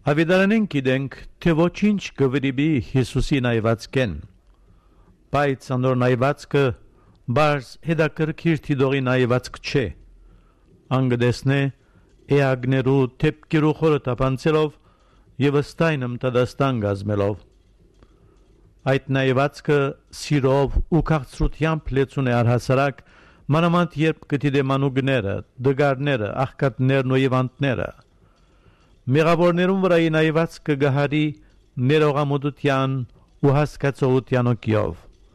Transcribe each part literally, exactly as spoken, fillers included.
Ավետարանեն գիտենք, թե ոչինչ կվրիբի Հիսուսի նայվածքեն, բայց անոր նայվածքը բարձ հետաքրքիր թիդողի նայվածք չէ, անգդեսնե էագներու թեպքերու խորը տապանցելով և ըստայնմ տադաստան գազմելով։ Այդ նայվածքը սիրով ու քաղցրությամբ լեցուն է առհասարակ, մանավանդ երբ գտի մանուկները, դգարները, աղքատներն ու հիվանդները։ Մեղավորներուն վրայի նայվածքը գահարի ներողամտության ու հասկացողության օգիով։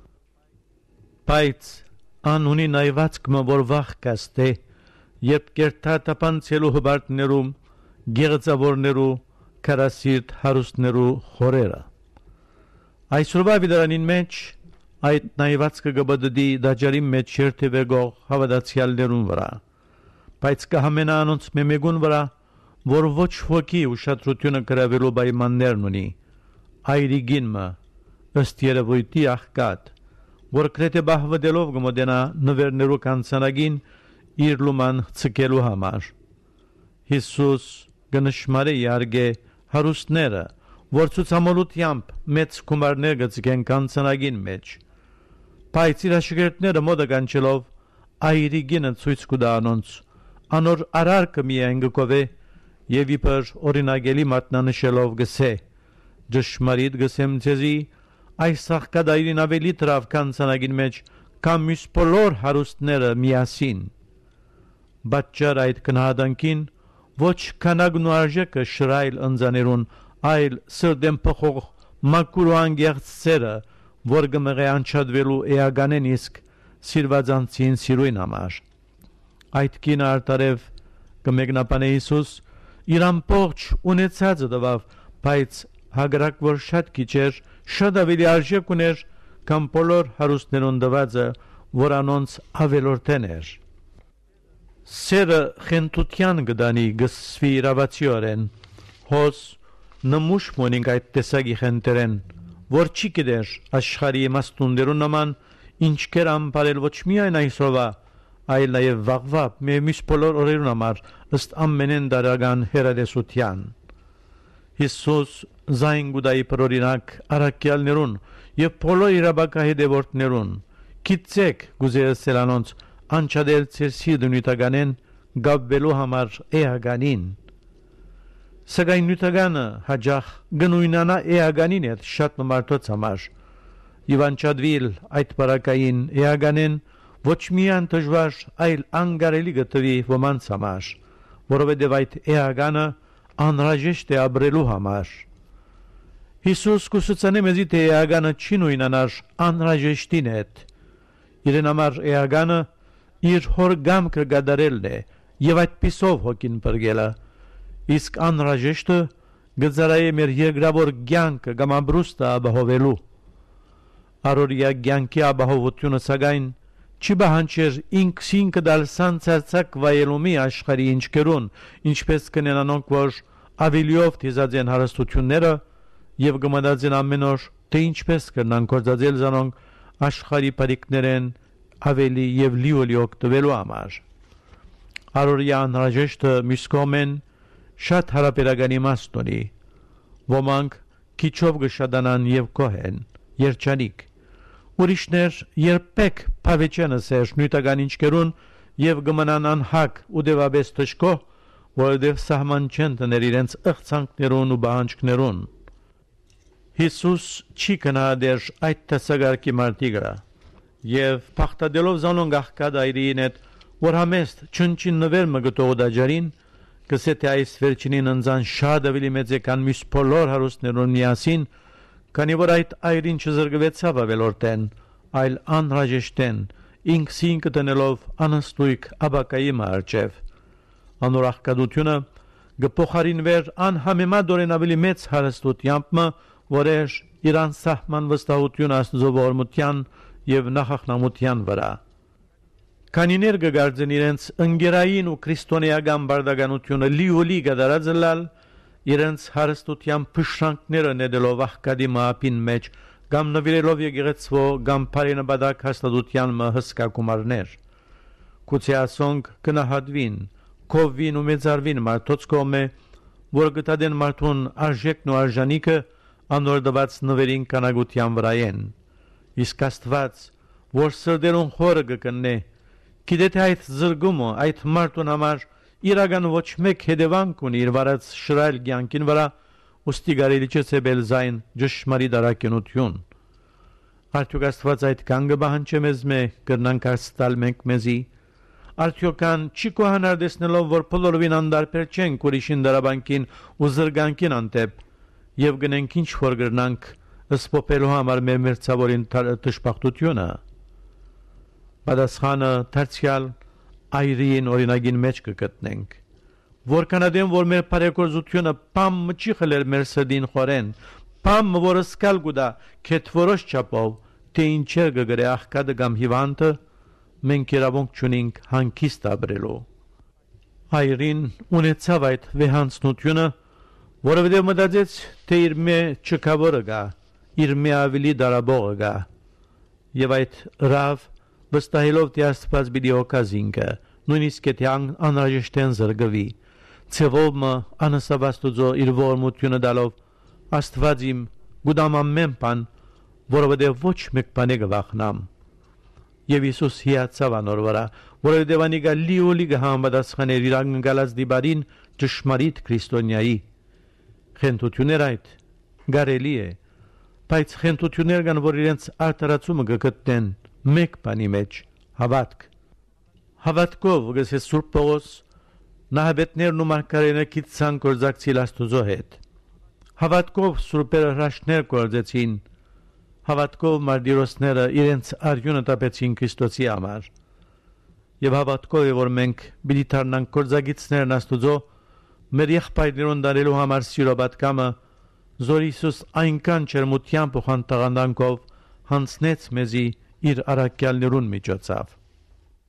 Բայց անունի նայվածքը որ վախ կաստե, երբ կերտա տապանցելու հբարտներում, գեղեցավորներու, քարասիրտ հարուստներու խորերը։ Այսօրվա վիդարանին մեջ այդ նայվածքը գբդդի դաջարի մեջ երթևեգող հավատացյալներուն վրա, բայց կհամենա անոնց մեմեգուն վրա, որ ոչ ոքի ուշադրությունը գրավելու պայմաններն ունի, այրիգինը ըստ երևույթի աղքատ, որ գրեթե բահվդելով կմոտենա նվերներու կանցանագին իր լուման ցկելու համար։ Հիսուս կնշմարե իարգե հարուստները, որ ցուցամոլությամբ մեծ գումարներ գցկեն կանցանագին մեջ, բայց իր աշակերտները մոտը կանչելով այրիգինը ցույց կտա անոնց, անոր արարքը միայն կկովե և իբր օրինագելի մատնանշելով գսե, ճշմարիտ գսեմ ձեզի, այս աղքատայրին ավելի տրավ կանցանագին մեջ կամ մյուս բոլոր հարուստները միասին։ Բաճար այդ կնահատանքին ոչ քանակն ու արժեքը շրայլ ընձաներուն, այլ սրդեն փոխող մաքուր ու անգեղծ սերը, որ կմղե անչադվելու էականեն իսկ սիրվածանցին սիրույն համար։ Այդ կինը արտարև կմեկնաբանե Հիսուս իր ամբողջ ունեցածը տվավ, բայց հագրակ որ շատ քիչ էր, շատ ավելի արժեք ուներ, քան բոլոր հարուստներուն տվածը, որ անոնց ավելորդեն էր։ Սերը խենթության գդանի գսվի իրավացիորեն, հոս նմուշ մոնինք այդ տեսակի խենթերեն, որ չի գիտեր աշխարհի իմաստուններուն նման, ինչ կեր ամբարել ոչ միայն այսօրվա, այլ նաև վաղվա մյուս բոլոր օրերուն համար ըստ ամենեն դարական հեռադեսության։ Հիսուս զայն գուդայի պրորինակ առաքյալներուն և բոլոր իրաբակա հետևորդներուն, գիտեք գուզերսել անոնց անչադել ձեր սիրտը նյութականեն գաբվելու համար էականին։ Սակայն նյութականը հաջախ գնույնանա էականին հետ շատ մարդոց համար, և անչադվիլ այդ բարակային էականեն ոչ միայն դժվար, այլ անգարելի գտվի ոմանց համար, որովհետև այդ էականը անհրաժեշտ է ապրելու համար։ Հիսուս կուսուցանե մեզի թե էականը չի նույնանար անհրաժեշտին հետ։ Իրեն համար էականը իր հոր գամքը գադարելն է և այդպիսով հոգին պրգելը, իսկ անհրաժեշտը գծարայե մեր երկրավոր կյանքը կամ ամբրուստը ապահովելու։ Առօրյա կյանքի ապահովությունը սակայն չի բահանջեր ինքսինքը դալ սանցարցակ վայելումի աշխարհի ինչկերուն, ինչպես կնեն անոնք, որ ավելիով թիզած են հարստությունները և կմտածեն ամեն օր, թե ինչպես կրնան գործածել զանոնք աշխարհի բարիքներեն ավելի և լիովլի օգտվելու համար։ Առօրյա անհրաժեշտը մյուս կողմեն շատ հարաբերական իմաստ ունի։ Ոմանք քիչով կշատանան և կոհեն, երջանիկ։ Ուրիշներ երբեք փավեճանը սեր նյութական ինչկերուն և կմնան անհակ ու դևաբես թշկող, որովհետև սահման չեն տներ իրենց ըղծանքներուն ու բանջկներուն։ Հիսուս չի կնահատեր այդ տեսակարգի մարդիկը և փախտadելով զանոնք աղքատ այրին հետ, որ համեստ չնչին նվեր մը գտող դաջարին, կսե թե այս վերջինին ընձան շատ ավելի մեծ է կան մյուս բոլոր հարուստներուն միասին, քանի որ այդ այրին չզրկվեցավ ավելորդեն, այլ անհրաժեշտեն, ինքսինքը տնելով անըստույք ապակայի մարջև։ Անոր աղքատությունը կփոխարինվեր անհամեմատորեն ավելի մեծ հարստությամբ մը, որ էր իր անսահման վստահություն Աստծո ողորմության և նախախնամության վրա։ Քանիներ կգարձեն իրենց ընկերային ու քրիստոնեական բարդականությունը լիոլի գդարածը լալ, իրենց հարստության փշրանքները նետելով աղքատի մահապին մեջ, կամ նվիրելով եկեղեցվո կամ բարենպատակ հաստատության մը հսկա գումարներ։ Գուցե ասոնք կնահատվին, քովվին ու մեծարվին մարդոց կողմէ, որ գտադեն մարդուն արժեքն ու արժանիքը անոր դված նվերին կանագության վրա են։ Իսկ Աստված, որ սրդերուն խորը կկնե, գիտե թե այդ զրգումը այդ մարդուն համար իրական ոչ մեկ հետևանք ունի իր վարած շրայլ կյանքին վրա, ուստի կարելի չէ ցեբել զայն ճշմարիտ առաքինություն։ Արդյոք Աստված այդ կանգը բանջե մեզ մե կրնանք աստալ մենք մեզի, արդյոք ան չի կոհանար դեսնելով որ բոլորովին անդարբեր չենք ուրիշին դարաբանքին ու զրգանքին անտեպ եւ գնենք ինչ որ կրնանք սփոփելու համար մեր մերձավորին դժբախտությունը։ Պատասխանը դարձյալ այրին օրինագին մեջ կգտնենք, որքան ադեմ որ մեր բարեգործությունը պամ չի խլել մեր սրդին խորեն, պամ որ սկալ գուդա քեթ որոշ չափով թե ինչեր կգրե աղքատը կամ հիվանդը, մենք իրավունք չունենք հանգիստ ապրելու։ Այրին ունեցավ այդ վեհանցնությունը, որովհետև մտածեց, թե իր մե չկավորը գա, իր մե ավելի դարաբողը գա, եւ այդ ռավ վստահելով թե Աստված պիտի օգազինքը, նույնիսկ եթե անհրաժեշտեն զրկվի, ցևով մը անասավաստուծո իր ողորմությունը դալով Աստված իմ գուդամ ամեն բան, որովհետև ոչ մեկ բան կվախնամ։ Եվ Հիսուս հիացավ անոր վրա, որովհետև անիկա լիոլի կհամապատասխաներ իր անգալած դիբարին ճշմարիտ քրիստոնյայի։ Խենթություններ այդ գարելի է, բայց խենթություններ կան, որ իրենց արտարացումը կգտնեն մեկ բանի մեջ՝ հավատք։ Հավատքով գսե Սուրբ Պողոս նահաբետներն ու մարգարեները գիտցան գործակցիլ Աստուծո հետ։ Հավատքով սուրբերը հրաշքներ գործեցին, հավատքով մարտիրոսները իրենց արյունը տապեցին Քրիստոսի համար։ Եվ հավատքով է որ մենք պիտի դառնանք գործակիցներն Աստուծո մեր եղբայրներուն դարելու համար սիրո պատկամը, զոր Հիսուս այնքան ջերմությամբ ու խանդաղանքով հանձնեց մեզի իր առաքյալներուն միջոցով։